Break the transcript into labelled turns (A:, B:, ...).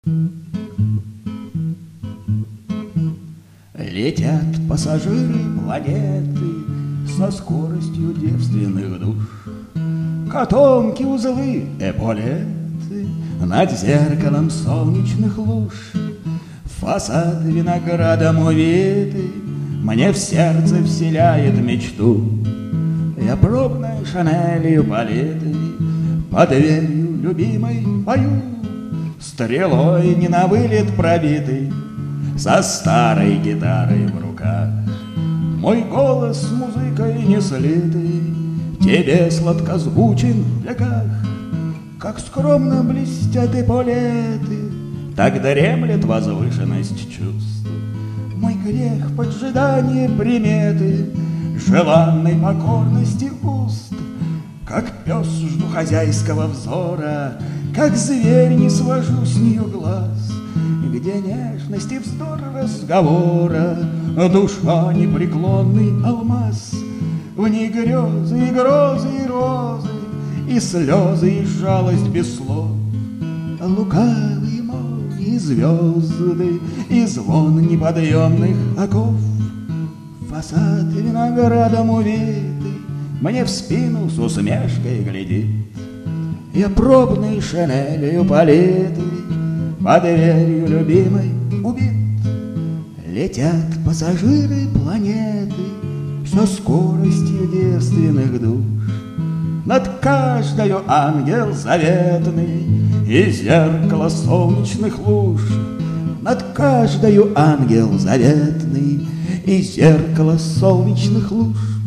A: Летят пассажиры планеты со скоростью девственных душ. Котомки, узлы, эполеты над зеркалом солнечных луж. Фасад виноградом увитый мне в сердце вселяет мечту. Я пробной шанелью политой под дверью любимой пою, стрелой не на вылет пробитый, со старой гитарой в руках. Мой голос с музыкой не слитый тебе сладко звучен в веках. Как скромно блестят эполеты, так дремлет возвышенность чувств. Мой грех — поджидание приметы, желанной покорности уст. Как пес жду хозяйского взора, как зверь не свожу с нее глаз. Где нежность и вздор разговора, душа непреклонный алмаз. В ней грезы и грозы и розы, и слезы и жалость без слов. Лукавые молнии, звезды и звон неподъемных оков. Фасад виноградом увитый мне в спину с усмешкой глядит. Я пробной шинелью политый под дверью любимой убит. Летят пассажиры планеты со скоростью девственных душ. Над каждою ангел заветный и зеркало солнечных луж. Над каждою ангел заветный и зеркало солнечных луж.